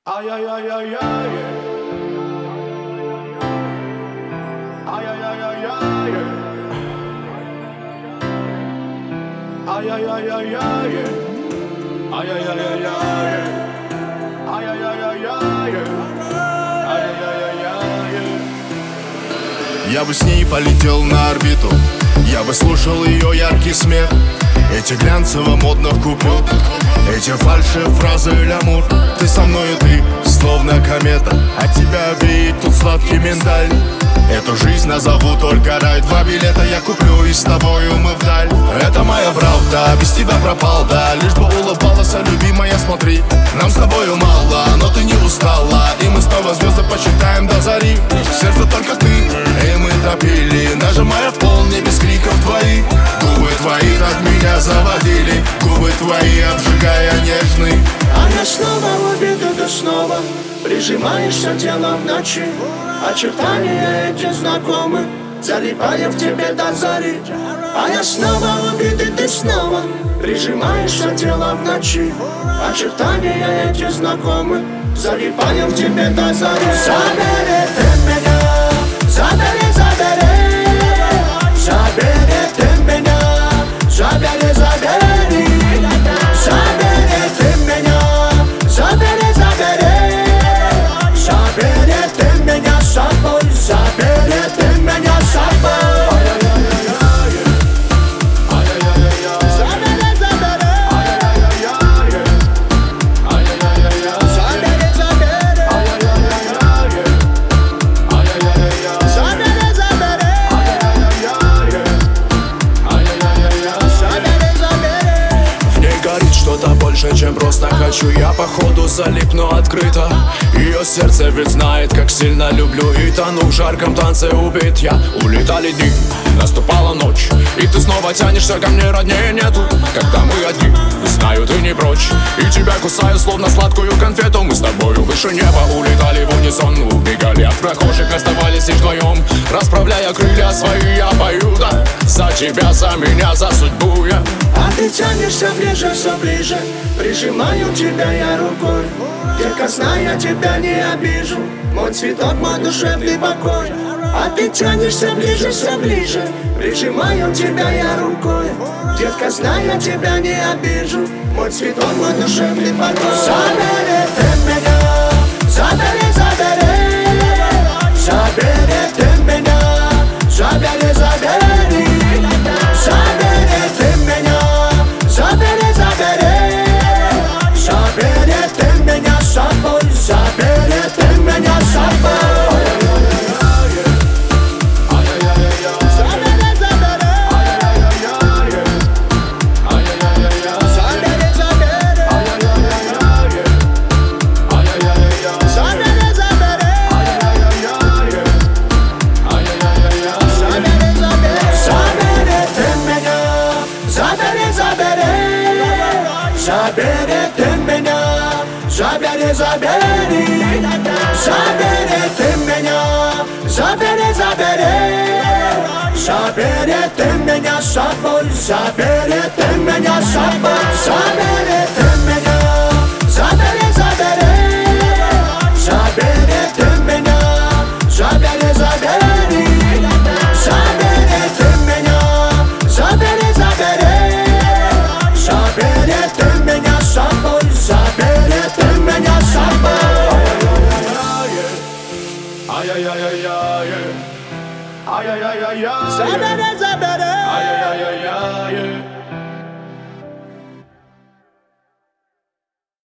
Ай-яй-яй-яй-яй. Ай-яй-яй-яй-яй. Ай-яй-яй-яй-яй. Ай-яй-яй-яй-яй. Ай-яй-яй-яй-яй. Ай-яй-яй-яй-яй. Я бы с ней полетел на орбиту, я бы слушал ее яркий смех, эти глянцево-модных купюр, эти фальши-фразы лямур. Ты со мною, ты словно комета, от тебя веет тут сладкий миндаль. Эту жизнь назову только рай. 2 билета я куплю, и с тобою мы вдаль. Это моя правда, без тебя пропал, да. Лишь бы улыбалась, любимая, смотри. Нам с тобою мало, но ты не устала, и мы снова звезды почитаем до зари. В сердце только ты, и мы топили, нажимая в пол, не без криков твои. Губы твои так меня заводили, губы твои обжигая нежный. А я снова убита, ты снова прижимаешься телом в ночи. Очертания эти знакомы, залипая в тебе до зари. А я снова убитый, ты снова прижимаешься телом в ночи. Очертания эти знакомы, залипая в тебе до зари. Забери ты меня, забери, забери. Забери ты меня, забери, забери. Забери ты меня, забери, забери. Забери ты меня с собой, забери ты меня с собой. Забери, забери. Забери, забери. Забери, забери. Забери, забери. В ней горит что-то больше, чем просто хочу. Я походу залипну открыто. Ее сердце ведь знает, как сильно люблю. И тону в жарком танце убит я. Улетали дни, наступала ночь, и ты снова тянешься ко мне, роднее нету. Когда мы одни, знаю, ты не прочь, и тебя кусаю, словно сладкую конфету. Мы с тобою выше неба улетали в унисон. Убегали от прохожих, оставались лишь вдвоем. Расправляя крылья свои, я пою, да. За тебя, за меня, за судьбу я. А ты тянешься ближе, все ближе. Прижимаю тебя я рукой. Детка, знай, я тебя не обижу. Мой цветок, мой душевный покой. А ты тянешься ближе, все ближе. Прижимаю тебя я рукой. Детка, знай, я тебя не обижу. Мой цветок, мой душевный покой. Забери ты меня, забери, забери. Забери ты меня, забери, забери. Забери ты меня, забери, забери. Забери ты меня с собой, забери ты меня с собой. Забери, забери. Забери, забери. Забери, забери. Забери, забери. Забери ты меня, забери, забери. Забери ты меня, забери, забери. Забери ты меня, забери, забери. Забери ты меня с собой, забери ты меня с собой. Забери ты меня, забери, забери. Забери ты меня, забери, забери. Забери ты меня, забери, забери. Забери ты меня с собой, забери ты меня с собой. Ай-яй-яй-яй-яй. Забери, забери. Ай-яй-яй-яй-яй.